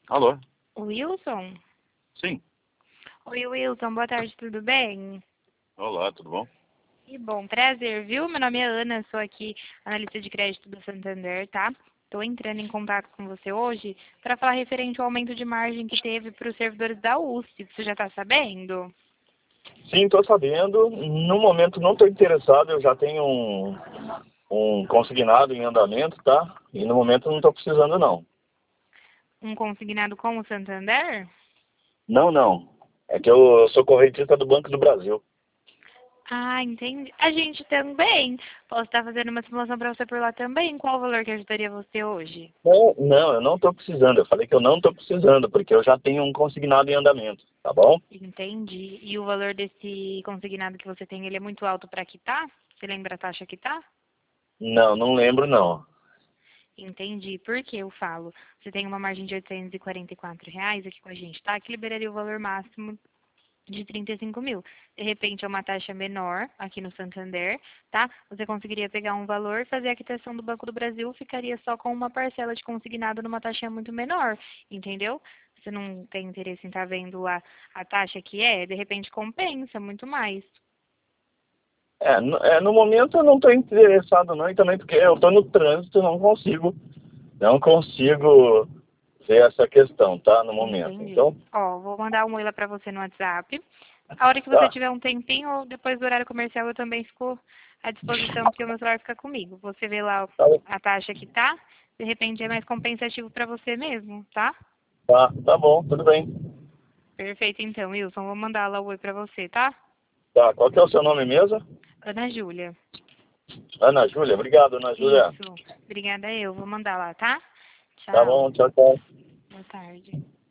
Alô? Wilson? Sim. Oi, Wilson, boa tarde, tudo bem? Olá, tudo bom? Que bom, prazer, viu? Meu nome é Ana, sou aqui analista de crédito do Santander, tá? Estou entrando em contato com você hoje para falar referente ao aumento de margem que teve para os servidores da USP. Você já está sabendo? Sim, estou sabendo. No momento não estou interessado, eu já tenho um consignado em andamento, tá? E no momento não estou precisando, não. Um consignado com o Santander? Não, não. É que eu sou correntista do Banco do Brasil. Ah, entendi. A gente também. Posso estar fazendo uma simulação para você por lá também. Qual o valor que ajudaria você hoje? Não, não, eu não estou precisando. Eu falei que eu não estou precisando, porque eu já tenho um consignado em andamento, tá bom? Entendi. E o valor desse consignado que você tem, ele é muito alto para quitar? Você lembra a taxa que tá? Não, não lembro, não. Entendi. Por que eu falo? Você tem uma margem de R$ 844 aqui com a gente, tá? Que liberaria o valor máximo de 35 mil. De repente é uma taxa menor aqui no Santander, tá? Você conseguiria pegar um valor, fazer a quitação do Banco do Brasil, ficaria só com uma parcela de consignado numa taxa muito menor, entendeu? Você não tem interesse em estar vendo a taxa que é? De repente compensa muito mais. No momento eu não estou interessado, não, e também porque eu estou no trânsito, não consigo ver essa questão, tá? No momento. Entendi. Então, Ó, vou mandar um oi lá pra você no WhatsApp. A hora que você tá. tiver um tempinho, ou depois do horário comercial, eu também fico à disposição, porque o meu celular fica comigo. Você vê lá Tá, a taxa que tá, de repente é mais compensativo pra você mesmo, tá? tá bom, tudo bem. Perfeito, então, Wilson. Vou mandar lá o oi pra você, tá? Tá, qual que é o seu nome mesmo? Ana Júlia. Ana Júlia, obrigado, Ana Júlia. Isso. Obrigada eu. Vou mandar lá, tá? Tá Tchau. bom, tchau, tchau. Boa tarde.